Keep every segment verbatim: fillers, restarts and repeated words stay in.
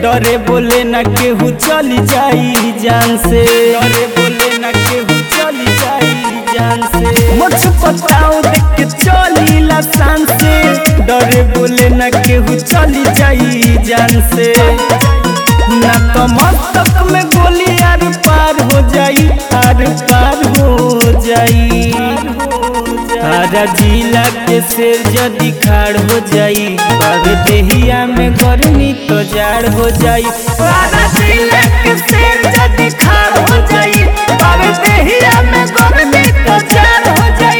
डरे बोले न केहू चली जाई जान से, डरे बोले न केहू चली जाई जान से। मुझ पताओ देख के चली लसान से, डरे बोले न केहू चली जाई जान से। ना तो मस्तक में गोली आर पार हो जाई, आर पार हो जाई। आरा जिला के शेर जदी खाड़ हो जाई, बाबे देहिया में गर्मी तो जाड़ हो जाई। आरा जिला के शेर जदी खाड़ हो जाई, बाबे देहिया में गर्मी तो जाड़ हो जाई।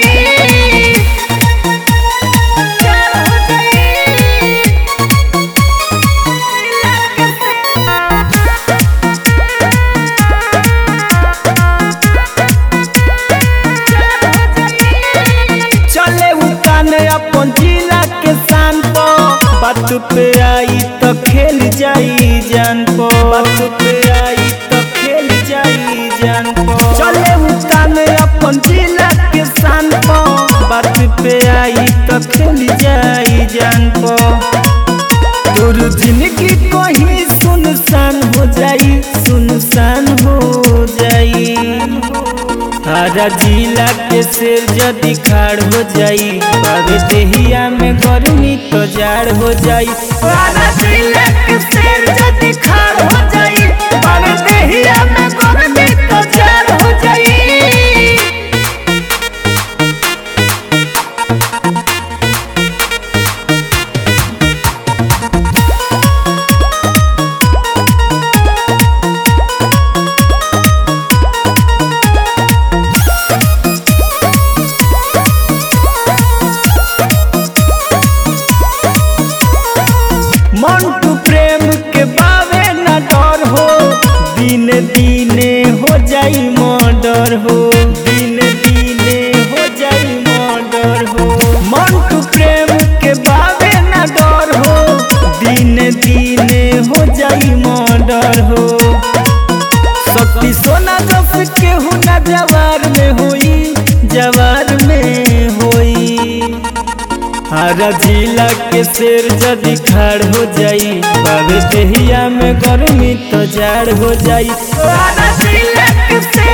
अपन जिला के शान पो बात पे आई तो खेल जाई जान पो, बात पे आई तो खेल जाई जान पो। चले उताने अपन जिला के शान पो बात पे आई तो खेल जाई जान पो। तोर जिंदगी कहीं सुनसान हो जाई, सुनसान हो जाई। आरा जिला के शेर जदी खाड़ हो जाई, बाबे देहिया में गर्मी तो जाड़ हो जाई। आरा जिला के शेर जदी खाड़ हो जाई, बाबे देहिया में गर्मी तो जाड़ हो जाई। मंटू प्रेम के बावे न डर हो, दिन दिने हो जाई मर्डर हो, दिन दिने हो जाई मर्डर हो। मंटू प्रेम के बावे न डर हो, दिन दिने हो जाई मर्डर हो। शक्ति सोना जस केहू न जवार में होई, जवार में होई। आरा जिला के शेर जदी खाड़ हो जाई, बाबे देहिया में गर्मी तो जाड़ हो जाई। आरा जिला के शेर